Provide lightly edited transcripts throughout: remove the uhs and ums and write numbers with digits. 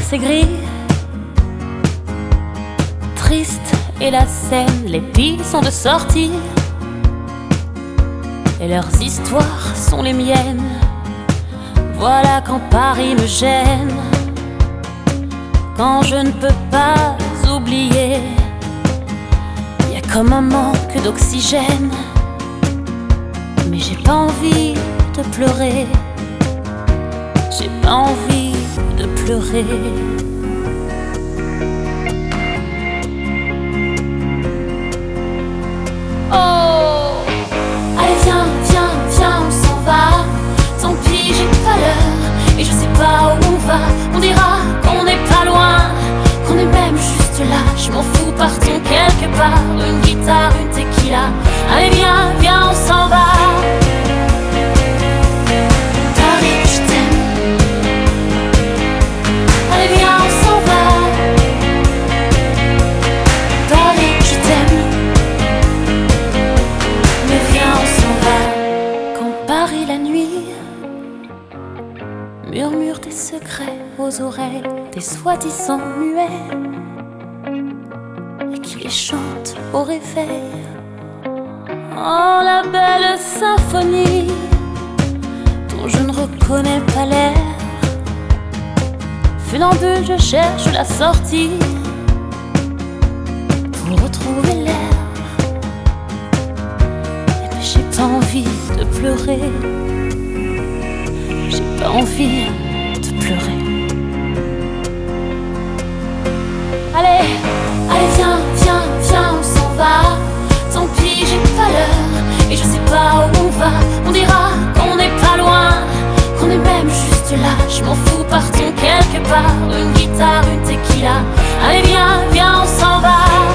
c'est gris, triste est la scène, les filles sont de sortie et leurs histoires sont les miennes. Voilà quand Paris me gêne, quand je ne peux pas oublier. Y a comme un manque d'oxygène, mais j'ai pas envie de pleurer. J'ai pas envie de pleurer. Oh, allez viens, viens, viens, on s'en va. Tant pis, j'ai pas l'heure et je sais pas où on va. On dira qu'on n'est pas loin, qu'on est même juste là. Je m'en fous, partons quelque part. Une guitare, une tequila. Allez viens, viens, on s'en va. Paris, je t'aime. Allez viens, on s'en va. Paris, je t'aime. Mais viens, on s'en va. Quand Paris la nuit murmure des secrets aux oreilles des soi-disant muets et qui les chante au réveil. Oh, la belle symphonie dont je ne reconnais pas l'air. Funambule, je cherche la sortie pour retrouver l'air. Mais j'ai pas envie de pleurer. J'ai pas envie de pleurer. Allez, allez viens, viens, viens, on s'en va. Tant pis, j'ai pas l'heure et je sais pas où on va. On dira qu'on n'est pas loin, qu'on est même juste là. Je m'en fous, partons quelque part. Une guitare, une tequila. Allez viens, viens, on s'en va.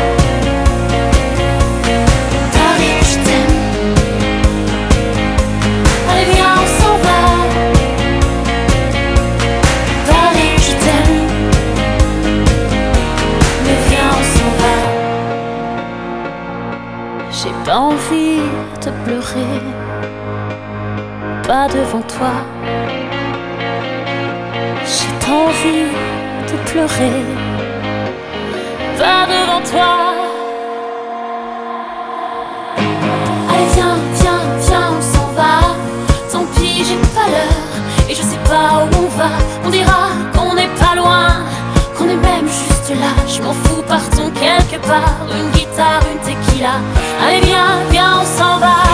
Paris, je t'aime. Allez viens, on s'en va. Paris, je t'aime. Mais viens, on s'en va. J'ai pas envie de pleurer, pas devant toi. J'ai pas envie de pleurer, pas devant toi. Allez viens, viens, viens, on s'en va. Tant pis, j'ai pas l'heure et je sais pas où on va. On dira qu'on n'est pas loin, qu'on est même juste là. Je m'en fous, partons quelque part. Une guitare, une tequila. Allez viens, viens, on s'en va.